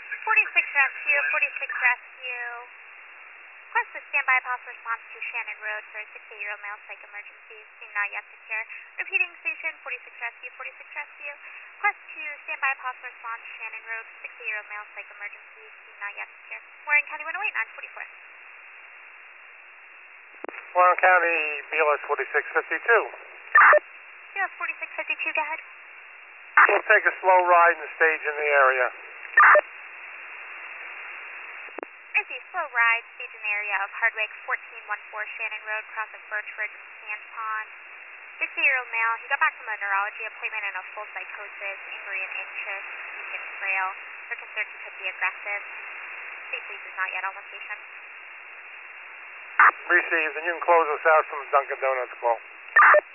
46 Rescue, 46 Rescue. Request a standby pulse response to Shannon Road for a 68-year-old male psych emergency. Scene not yet secure. Repeating station, 46 Rescue, 46 Rescue. Request to standby pulse response Shannon Road, 68-year-old male psych emergency. Scene not yet secure. Warren County 108, 944. Warren County, BLS 4652. BLS 4652, go ahead. We'll take a slow ride and stage in the area. I see, slow ride, stage in the area of Hardwick, 1414 Shannon Road, cross of Birch Ridge and Sand Pond. 60-year-old male, he got back from a neurology appointment in a full psychosis, angry and anxious, weak and frail. They're concerned he could be aggressive. State police is not yet on location. Received, and you can close us out from the Dunkin' Donuts call.